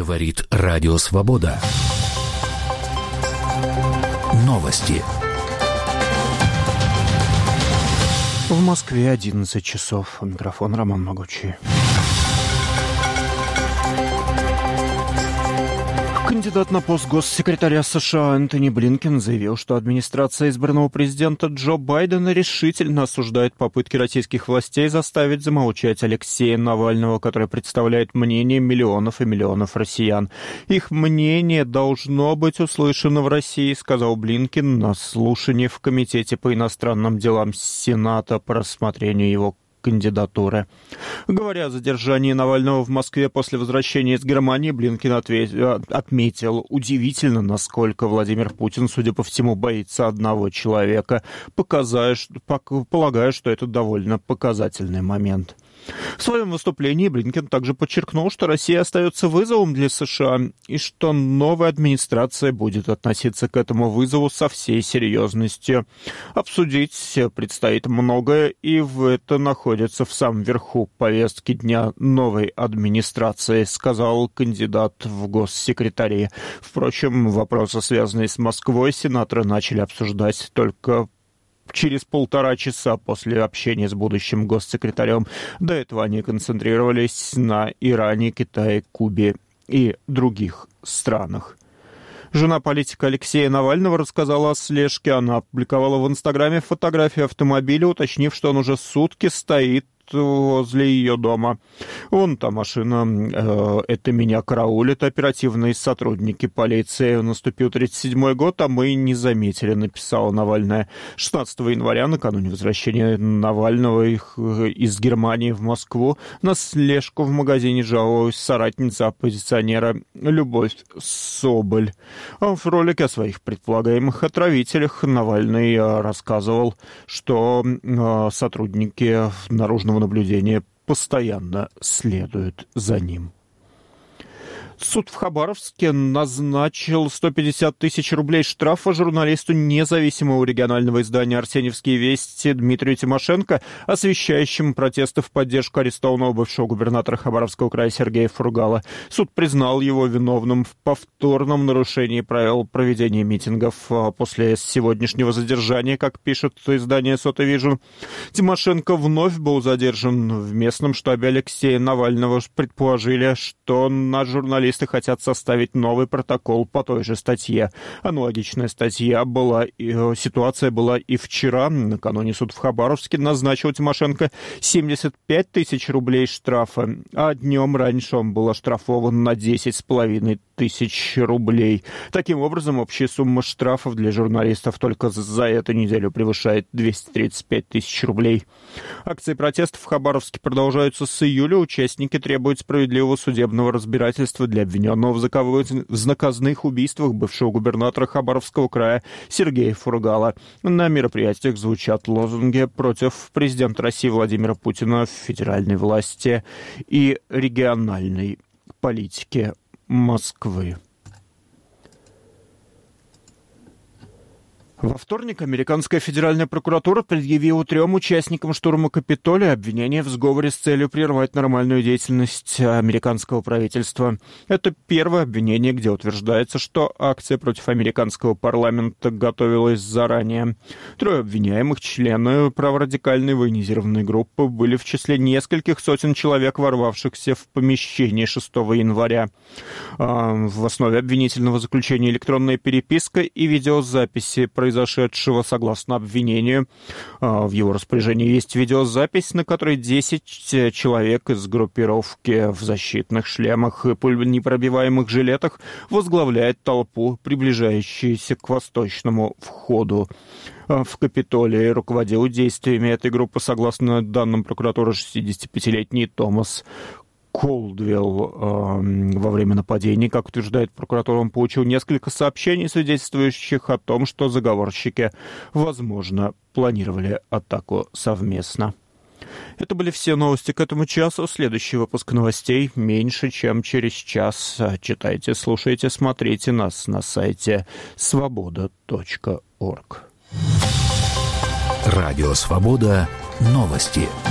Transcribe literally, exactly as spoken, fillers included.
Говорит Радио Свобода. Новости. В Москве одиннадцать часов. Микрофон Роман Могучий. Кандидат на пост госсекретаря США Энтони Блинкен заявил, что администрация избранного президента Джо Байдена решительно осуждает попытки российских властей заставить замолчать Алексея Навального, который представляет мнение миллионов и миллионов россиян. Их мнение должно быть услышано в России, сказал Блинкен на слушании в Комитете по иностранным делам Сената по рассмотрению его кандидатуры. Говоря о задержании Навального в Москве после возвращения из Германии, Блинкен ответил, отметил, удивительно, насколько Владимир Путин, судя по всему, боится одного человека, показая, полагая, что это довольно показательный момент. В своем выступлении Блинкен также подчеркнул, что Россия остается вызовом для США и что новая администрация будет относиться к этому вызову со всей серьезностью. Обсудить предстоит многое, и в это находится в самом верху повестки дня новой администрации, сказал кандидат в госсекретари. Впрочем, вопросы, связанные с Москвой, сенаторы начали обсуждать только через полтора часа после общения с будущим госсекретарем. До этого они концентрировались на Иране, Китае, Кубе и других странах. Жена политика Алексея Навального рассказала о слежке. Она опубликовала в Инстаграме фотографию автомобиля, уточнив, что он уже сутки стоит возле ее дома. Вон та машина, э, это меня караулят оперативные сотрудники полиции. Наступил тридцать седьмой год, а мы не заметили, написала Навальная. шестнадцатого января, накануне возвращения Навального их, из Германии в Москву, на слежку в магазине жаловалась соратница оппозиционера Любовь Соболь. В ролике о своих предполагаемых отравителях Навальный рассказывал, что э, сотрудники наружного наблюдения постоянно следуют за ним. Суд в Хабаровске назначил сто пятьдесят тысяч рублей штрафа журналисту независимого регионального издания «Арсеньевские вести» Дмитрию Тимошенко, освещающему протесты в поддержку арестованного бывшего губернатора Хабаровского края Сергея Фургала. Суд признал его виновным в повторном нарушении правил проведения митингов после сегодняшнего задержания, как пишет издание «Сотовижн». Тимошенко вновь был задержан в местном штабе Алексея Навального. Предположили, что на журналиста хотят составить новый протокол по той же статье. Аналогичная статья была, ситуация была и вчера. Накануне суд в Хабаровске назначил Тимошенко семьдесят пять тысяч рублей штрафа, а днем раньше он был оштрафован на десять с половиной тысяч рублей. Таким образом, общая сумма штрафов для журналистов только за эту неделю превышает двести тридцать пять тысяч рублей. Акции протеста в Хабаровске продолжаются с июля. Участники требуют справедливого судебного разбирательства для обвиненного в наказных убийствах бывшего губернатора Хабаровского края Сергея Фургала. На мероприятиях звучат лозунги против президента России Владимира Путина, федеральной власти и региональной политики Москвы. Во вторник американская федеральная прокуратура предъявила трем участникам штурма Капитолия обвинения в сговоре с целью прервать нормальную деятельность американского правительства. Это первое обвинение, где утверждается, что акция против американского парламента готовилась заранее. Трое обвиняемых, члены праворадикальной военизированной группы, были в числе нескольких сотен человек, ворвавшихся в помещение шестого января. В основе обвинительного заключения электронная переписка и видеозаписи произошедшего. произошедшего, согласно обвинению. В его распоряжении есть видеозапись, на которой десять человек из группировки в защитных шлемах и пуленепробиваемых жилетах возглавляет толпу, приближающуюся к восточному входу в Капитолий. Руководил действиями этой группы, согласно данным прокуратуры, шестидесятипятилетний Томас Колдвелл. э, во время нападений, как утверждает прокуратура, он получил несколько сообщений, свидетельствующих о том, что заговорщики, возможно, планировали атаку совместно. Это были все новости к этому часу. Следующий выпуск новостей меньше, чем через час. Читайте, слушайте, смотрите нас на сайте свобода точка орг. Радио Свобода. Новости.